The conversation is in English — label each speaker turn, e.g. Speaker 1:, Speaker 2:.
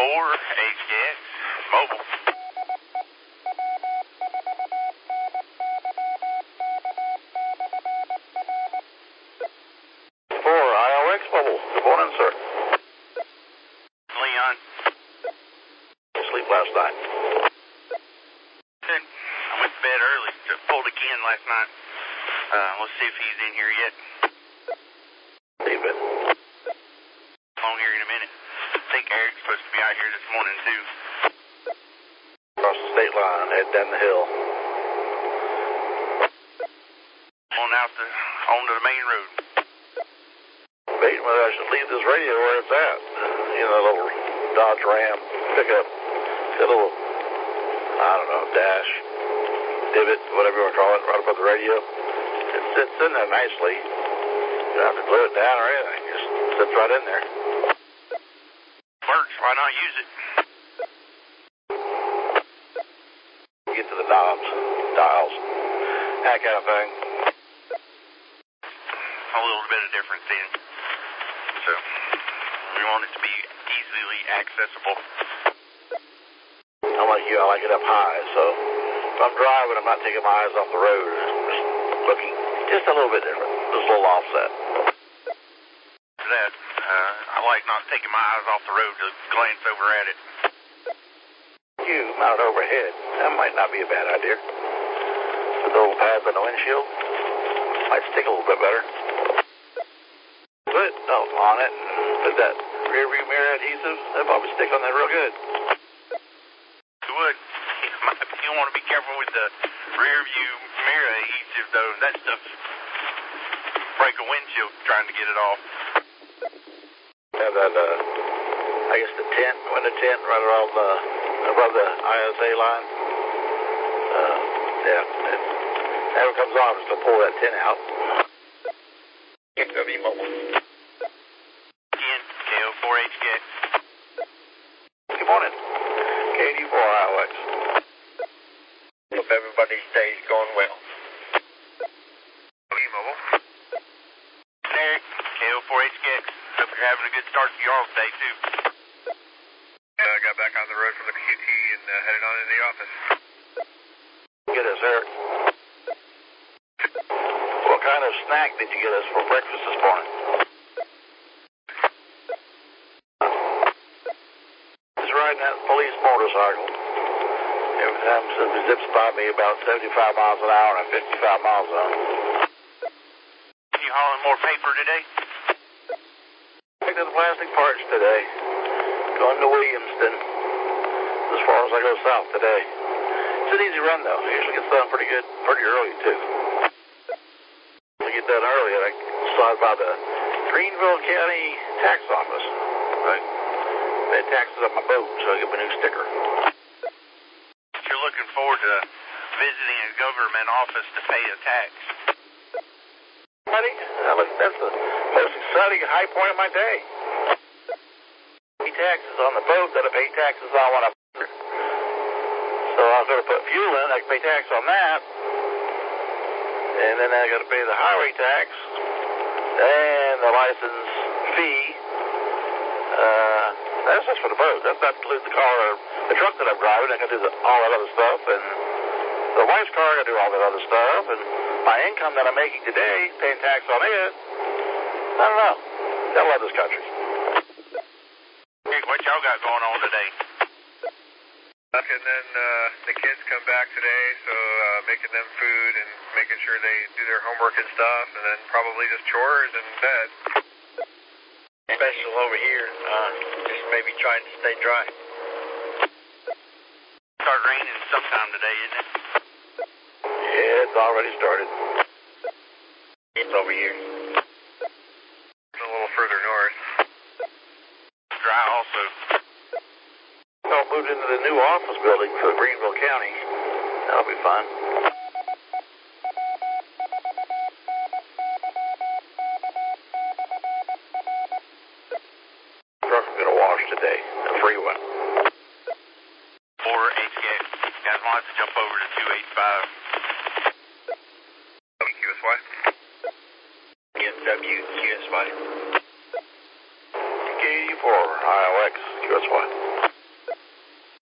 Speaker 1: HKX Mobile.
Speaker 2: 4 IOX Mobile. Good morning, sir.
Speaker 1: Leon.
Speaker 2: Sleep last night.
Speaker 1: Good. I went to bed early to pulled again last night. Let's see if he's in here yet.
Speaker 2: David.
Speaker 1: On here in a minute. I think Eric's supposed to be out here this morning too.
Speaker 2: Across the state line, head down the hill.
Speaker 1: Onto the main road.
Speaker 2: Debating whether I should leave this radio where it's at. You know, a little Dodge Ram pickup. Got a little, I don't know, dash, divot, whatever you want to call it, right above the radio. It sits in there nicely. You don't have to glue it down or anything. Just sits right in there.
Speaker 1: Works. Why not use it?
Speaker 2: Get to the knobs, dials, that kind of thing.
Speaker 1: A little bit of difference in. So, we want it to be easily accessible.
Speaker 2: I'm like you, I like it up high, so if I'm driving, I'm not taking my eyes off the road. Just looking just a little bit different, just a little offset.
Speaker 1: That, I like not taking my eyes off the road to glance over at it.
Speaker 2: You mount it overhead. That might not be a bad idea. With the little pads on the windshield, might stick a little bit better. Put on it, put that rear view mirror adhesive, that'll probably stick on there real good.
Speaker 1: It would. You want to be careful with the rear view mirror adhesive though. That stuff break a windshield trying to get it off.
Speaker 2: Have that, I guess the tent, window tent right around above the ISA line. Yeah, it never comes off, just to pull that tent out. XW Mobile.
Speaker 1: Again, KO4HKX.
Speaker 2: Good morning. KD4 IOX.
Speaker 3: Hope everybody's day is going well.
Speaker 1: Mobile. Eric, KO4HKX. Hope you're having a good start to your off day too.
Speaker 3: Yeah, I got back on the road from the QT and headed on into the office.
Speaker 2: Get us, Eric. What kind of snack did you get us for breakfast this morning? Just riding that police motorcycle. Every time it zips by me about 75 miles an hour and 55 miles an hour.
Speaker 1: You hauling more paper today?
Speaker 2: Picked up the plastic parts today. Going to Williamston. As far as I go south today. It's an easy run though. It usually gets done pretty good, pretty early too. I get done early and I slide by the Greenville County Tax Office. Right? Pay taxes on my boat, so I get my new sticker.
Speaker 1: You're looking forward to visiting a government office to pay a tax.
Speaker 2: Buddy, that's the most exciting high point of my day. Pay taxes on the boat that I pay taxes on when I'm here. So I was going to put fuel in, I can pay tax on that. And then I got to pay the highway tax and the license fee. That's just for the boat. That's not include the car or the truck that I'm driving. I got to do all that other stuff. And the wife's car, I got to do all that other stuff. And my income that I'm making today, paying tax on it, I don't know. I love this country.
Speaker 1: Hey, what y'all got going on today?
Speaker 3: And then the kids come back today, so making them food and making sure they do their homework and stuff, and then probably just chores and bed.
Speaker 4: Special over here, just maybe trying to stay dry.
Speaker 1: Start raining sometime today, isn't it?
Speaker 2: Yeah, it's already started.
Speaker 4: It's over here.
Speaker 3: A little further north.
Speaker 1: Dry also.
Speaker 2: I moved into the new office building for Greenville County. That'll be fun. Truck's gonna wash today. A free one.
Speaker 1: 4HKX. Guys want us to jump over to 285.
Speaker 3: QSY.
Speaker 4: QSY.
Speaker 2: KD4 IOX QSY.